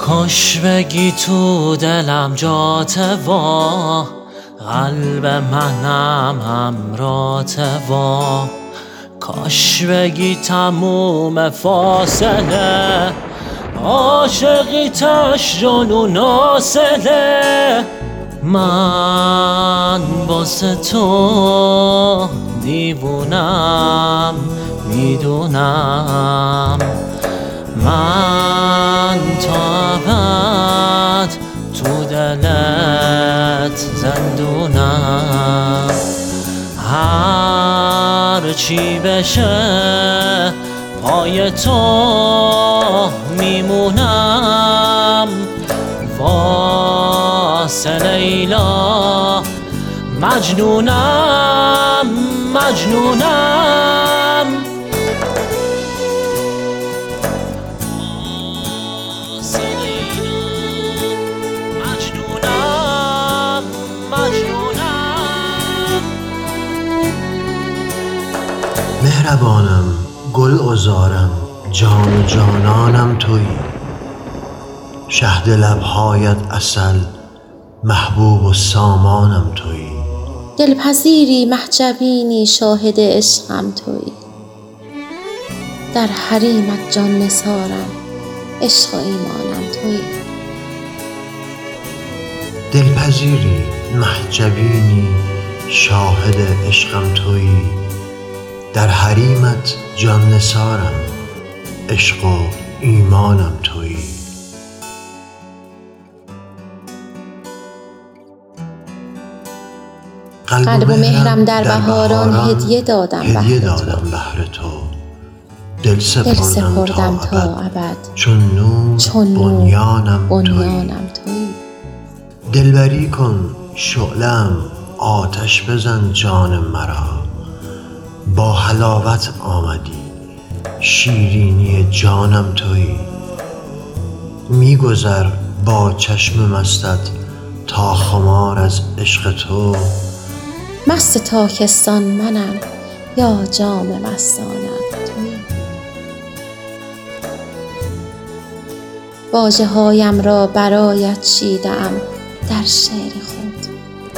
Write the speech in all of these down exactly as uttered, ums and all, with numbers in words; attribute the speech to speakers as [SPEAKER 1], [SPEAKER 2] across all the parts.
[SPEAKER 1] کاش بگی تو دلم جاته وا، قلب منم همراته وا. کاش بگی تموم فاصله، عاشقی تش جنون ناسله. من واسه تو دیوونم میدونم، من تا ابد تو دلت زندونم. هر چی بشه پای تو میمونم، واسه لیلا مجنونم مجنونم. واسه لیلا مجنونم مجنونم.
[SPEAKER 2] مهربانم گل عذارم جان و جانانم تویی، شهد لبهایت عسل محبوب و سامانم تویی.
[SPEAKER 3] دلپذیری محجبینی شاهد عشقم تویی، در حریمت جان نثارم عشق و ایمانم تویی.
[SPEAKER 2] دلپذیری محجبینی شاهد عشقم تویی، در حریمت جان نثارم عشق و ایمانم تویی.
[SPEAKER 3] قلب و مهرم در بهاران هدیه دادم
[SPEAKER 2] هدیه
[SPEAKER 3] بهر
[SPEAKER 2] دادم
[SPEAKER 3] تو،
[SPEAKER 2] بهر تو. دل
[SPEAKER 3] دل
[SPEAKER 2] سپردم
[SPEAKER 3] سپردم
[SPEAKER 2] تا
[SPEAKER 3] تا
[SPEAKER 2] ابد
[SPEAKER 3] ابد
[SPEAKER 2] چون نور
[SPEAKER 3] چون نور
[SPEAKER 2] بنیانم تویی.
[SPEAKER 3] بنیانم تویی.
[SPEAKER 2] دلبری کن شعله‌ام آتش بزن جان مرا، با حلاوت آمدی شیرینی جانم تویی. میگذر با چشم مستت تا خمار از عشق تو،
[SPEAKER 3] مست تاکستان منم یا جام مستانم تویی. واژه هایم را برایت چیدم در شعر خود،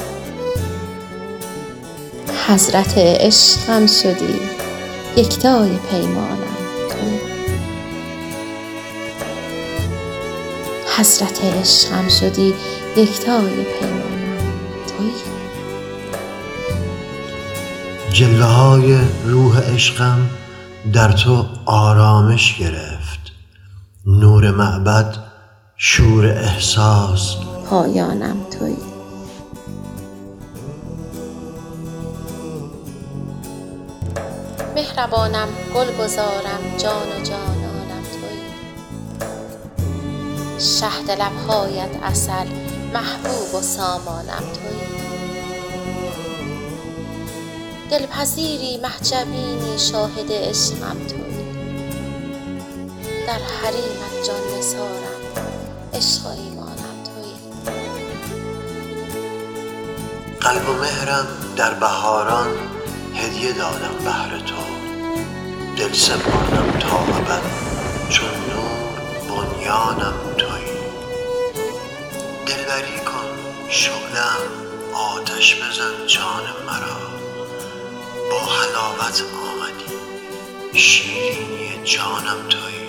[SPEAKER 3] حضرت عشقم شدی یکتای پیمانم تویی. حضرت عشقم شدی یکتای پیمانم تویی.
[SPEAKER 2] جلوه های روح عشقم در تو آرامش گرفت، نور معبد شور احساس
[SPEAKER 3] پایانم تویی. مهربانم گل گذارم جان و جانانم تویی، شهد لبهایت عسل محبوب و سامانم تویی. دلپذیری محجبینی شاهد عشقم تویی، در حریمت جان نثارم عشق و ایمانم تویی.
[SPEAKER 2] قلب و مهرم در بهاران هدیه دادم بهر تو، دل سپردم تا ابد چون نور بنیانم تویی. دلبری کن شعله‌ام آتش بزن جان مرا، با حلاوت آمدی شیرینی جانم تویی.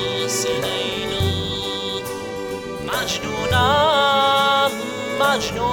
[SPEAKER 1] واسه لیلا مجنونم مجنونم.